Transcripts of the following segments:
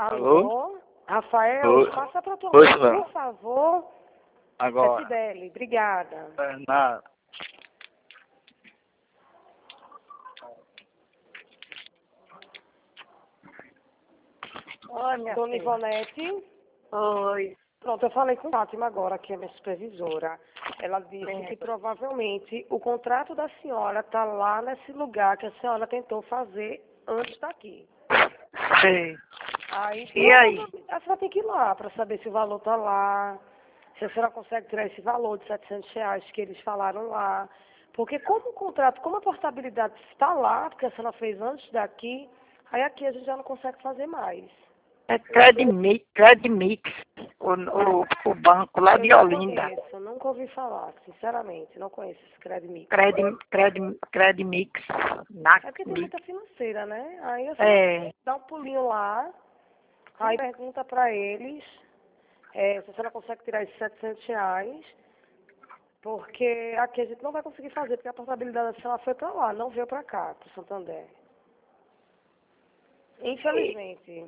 Alô? Alô? Rafael, Oi. passa para tua Oi, mãe, senhora. por favor. Agora. Fideli, obrigada. Nada. Oi, minha Dona filha. Ivonete. Oi. Pronto, eu falei com Fátima agora, que é minha supervisora. Ela disse que provavelmente o contrato da senhora está lá nesse lugar que a senhora tentou fazer antes daqui. Sei. Aí, E aí? a senhora tem que ir lá para saber se o valor está lá, se a senhora consegue tirar esse valor de R$ 700 que eles falaram lá. Porque como o contrato, como a portabilidade está lá, porque a senhora fez antes daqui, aí aqui a gente já não consegue fazer mais. É Credmix, o banco lá de Eu não Olinda. conheço, nunca ouvi falar, sinceramente, não conheço esse Credmix. Credmix. É porque tem muita financeira, né? Aí a senhora É, dá um pulinho lá, aí pergunta para eles se a senhora consegue tirar esses R$ 700, porque aqui a gente não vai conseguir fazer, porque a portabilidade da senhora foi para lá, não veio para cá, para Santander. Infelizmente.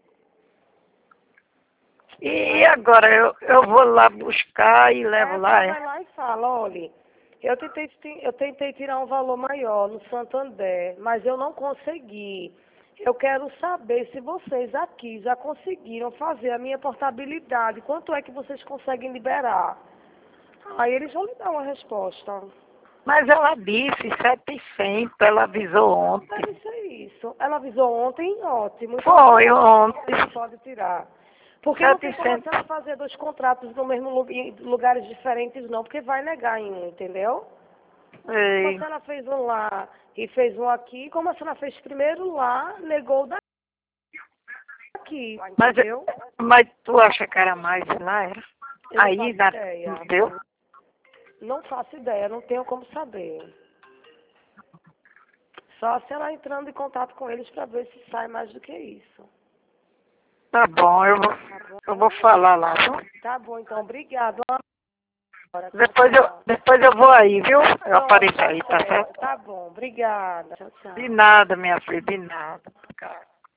e agora eu vou lá buscar e levo Aí lá, você é? vai lá e fala, olha, eu tentei tirar um valor maior no Santander, mas eu não consegui. Eu quero saber se vocês aqui já conseguiram fazer a minha portabilidade. Quanto é que vocês conseguem liberar? Aí eles vão lhe dar uma resposta. Mas ela disse 700, ela avisou ontem. Deve ser isso. Ela avisou ontem, ótimo. Então, Foi ontem, você pode tirar. Porque não tem como a 700. senhora fazer dois contratos no mesmo em lugares diferentes, não, porque vai negar em um, entendeu? Como a Ei, senhora fez um lá e fez um aqui, como a senhora fez primeiro lá, negou o daqui, mas, entendeu? mas tu acha que era mais lá, era? Eu não Aí, faço na, ideia. não deu? Não faço ideia, não tenho como saber. Só se ela entrando em contato com eles para ver se sai mais do que isso. Tá bom, eu vou falar lá, viu? Tá bom, então, obrigado. Depois eu vou aí, viu? Eu Pronto, apareço tá aí, tá certo. certo? Tá bom, obrigada. Tchau, tchau. De nada, minha filha, de nada.